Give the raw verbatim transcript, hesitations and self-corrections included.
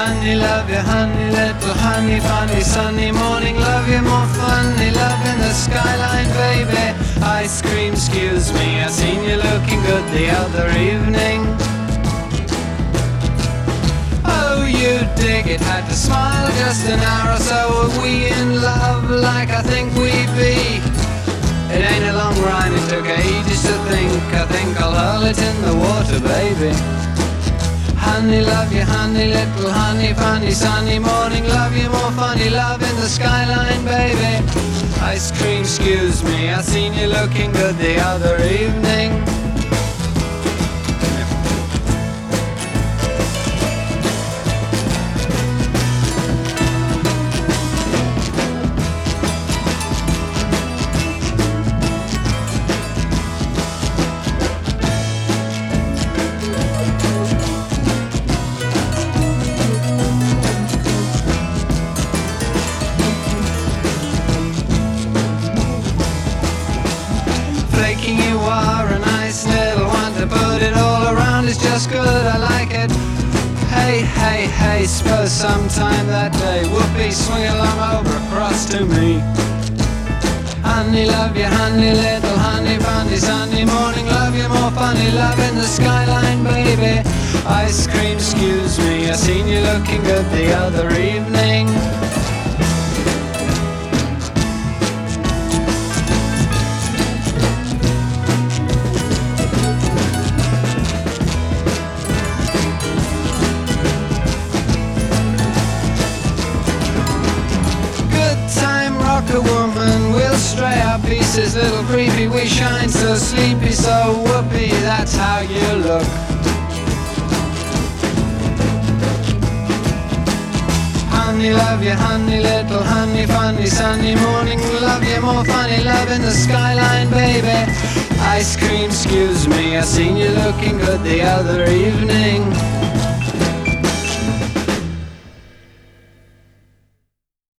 Honey, love you, honey, little honey, funny sunny morning, love you, more funny, love in the skyline, baby. Ice cream, excuse me, I seen you looking good the other evening. Oh, you dig it, had to smile just an hour or so. Are we in love like I think we be? It ain't a long rhyme, it took ages to think. I think I'll hurl it in the water, baby. Honey, love you, honey, little honey, funny sunny morning, love you, more funny, love in the skyline, baby. Ice cream, excuse me, I seen you looking good the other evening. Flaking you are a nice little one to put it all around is just good, I like it. Hey, hey, hey, suppose sometime that day whoopee, swing along over across to me. Honey, love you, honey, little honey, funny sunny morning, love you, more funny, love in the skyline, baby. Ice cream, excuse me, I seen you looking good the other evening. A woman, we'll stray our pieces, little creepy, we shine so sleepy, so whoopee, that's how you look. Honey, love you, honey, little honey, funny sunny morning, love you, more funny, love in the skyline, baby. Ice cream, excuse me, I seen you looking good the other evening.